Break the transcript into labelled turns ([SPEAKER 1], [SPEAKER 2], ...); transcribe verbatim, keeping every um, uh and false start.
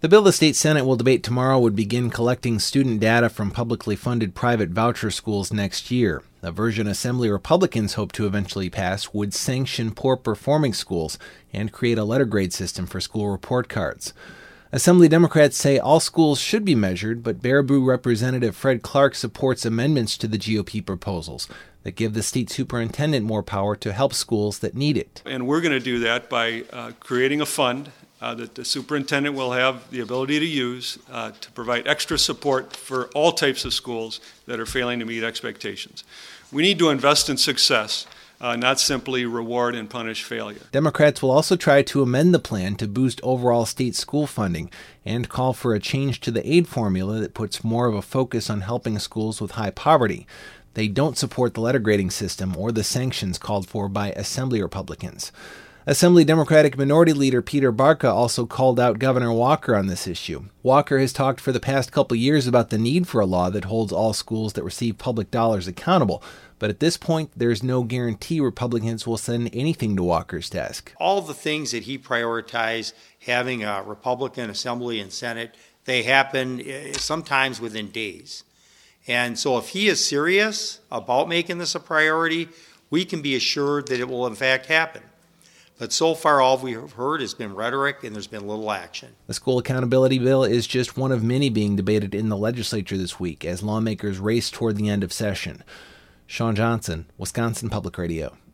[SPEAKER 1] The bill the state Senate will debate tomorrow would begin collecting student data from publicly funded private voucher schools next year. A version Assembly Republicans hope to eventually pass would sanction poor-performing schools and create a letter grade system for school report cards. Assembly Democrats say all schools should be measured, but Baraboo Representative Fred Clark supports amendments to the G O P proposals that give the state superintendent more power to help schools that need it.
[SPEAKER 2] And we're going to do that by uh, creating a fund uh, that the superintendent will have the ability to use uh, to provide extra support for all types of schools that are failing to meet expectations. We need to invest in success, uh, not simply reward and punish failure.
[SPEAKER 1] Democrats will also try to amend the plan to boost overall state school funding and call for a change to the aid formula that puts more of a focus on helping schools with high poverty. They don't support the letter grading system or the sanctions called for by Assembly Republicans. Assembly Democratic Minority Leader Peter Barca also called out Governor Walker on this issue. Walker has talked for the past couple years about the need for a law that holds all schools that receive public dollars accountable, but at this point, there's no guarantee Republicans will send anything to Walker's desk.
[SPEAKER 3] All the things that he prioritized, having a Republican Assembly and Senate, they happen sometimes within days. And so if he is serious about making this a priority, we can be assured that it will in fact happen. But so far, all we have heard has been rhetoric, and there's been little action.
[SPEAKER 1] The school accountability bill is just one of many being debated in the legislature this week as lawmakers race toward the end of session. Sean Johnson, Wisconsin Public Radio.